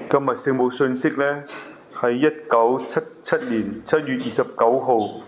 今日聖母信息呢，係1977年7月29號。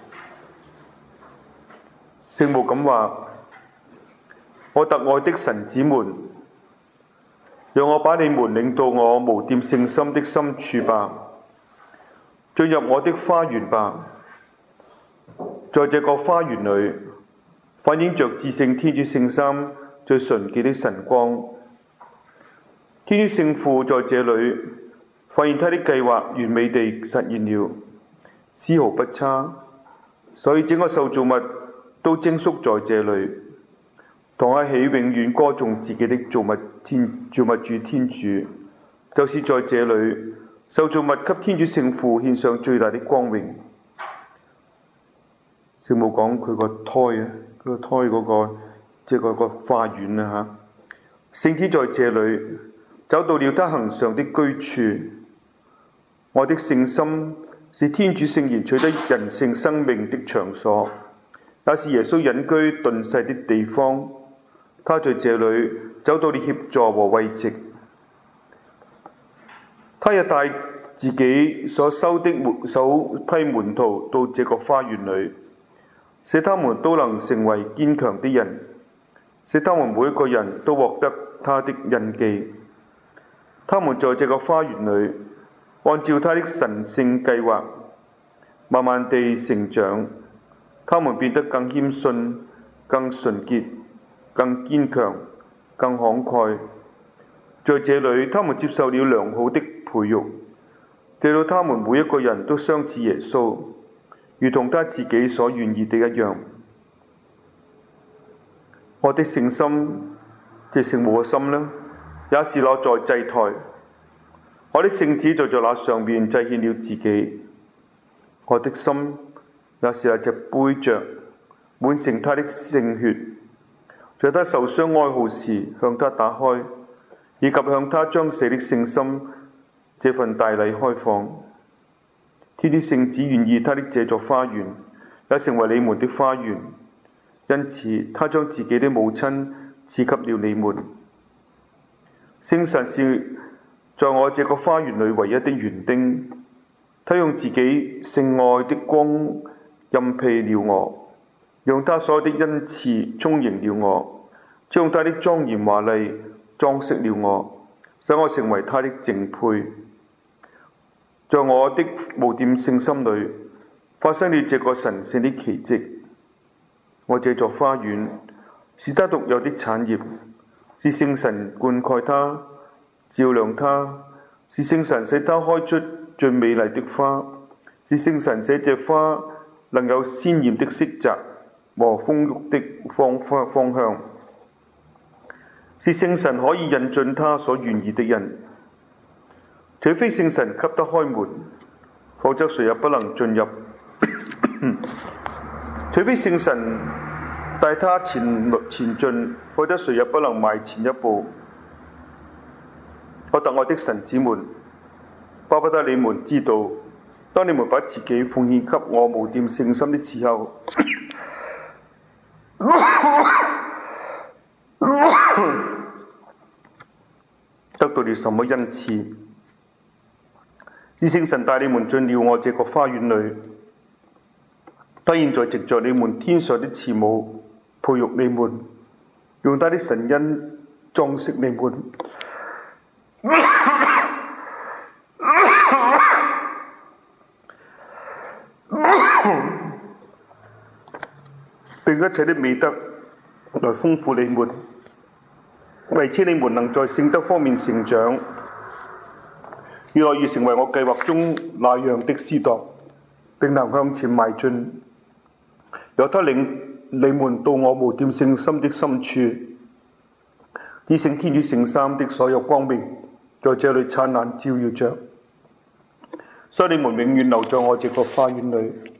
聖母咁話：我特愛的神子們，讓我把你們領到我無玷聖心的深處吧，進入我的花園吧。在這個花園裏，反映着至聖天主聖三最純潔的神光。天主聖父在這裏發現他的計劃完美地實現了，絲毫不差，所以整個受造物都精宿在這裏，同一起永遠歌頌自己的造物主天主。就是在這裏，受造物給天主聖父獻上最大的光榮。聖母講佢個胎啊，佢個胎嗰個即係嗰個花園啊嚇。聖天在這裏找到了他恆常的居處。我的聖心是天主聖言取得人性生命的場所，也是耶穌隱居遁世的地方。他在這裏找到了協助和慰藉。他也帶自己所收的首批門徒到這個花園裏，使他們都能成為堅強的人，使他們每一個人都獲得他的印記。他們在這個花園裏，按照他的神聖計劃，慢慢地成長。他們變得更謙遜、更純潔、更堅強、更慷慨。在這裏，他們接受了良好的培育，直到他們每一個人都相似耶穌，如同他自己所願意的一樣。我的聖心，即聖母嘅心呢，也是落在祭台。我的聖子就在那上面祭獻了自己。我的心也是那隻杯爵，滿盛他的聖血，在他受傷哀號時向他打開，以及向他將死的聖心這份大禮開放。天主聖子願意他的這座花園也成為你們的花園，因此他將自己的母親賜給了你們。聖神是在我這個花園裏唯一的園丁，他用自己聖愛的光蔭庇了我，用他所有的恩賜充盈了我，將他的莊嚴華麗裝飾了我，使我成為他的淨配。在我的無玷聖心裏發生了這個神聖的奇蹟。我這座花園是他獨有的產業，是聖神灌溉他、照亮它，是聖神使它開出最美麗的花，是聖神使這花能有鮮豔的色澤和豐沃的芳香，是聖神可以引進他所願意的人。除非聖神給他開門，否則誰也不能進入。除非聖神帶他前進，否則誰也不能邁前一步。我特愛的神子們，巴不得你們知道，當你們把自己奉獻給我無玷聖心的時候，得到了什麼恩賜。是聖神帶你們進了我這個花園裏，他現在藉着你們天上的慈母培育你們，用他的神恩裝飾你們。並一切的美德來豐富你們，為此你們能在聖德方面成長，越來越成為我計劃中那樣的司鐸，並能向前邁進。由他領你們到我無玷聖心的深處，以聖天主聖三的所有光明在這裏燦爛照耀着，所以你們永遠留在我這個花園裏。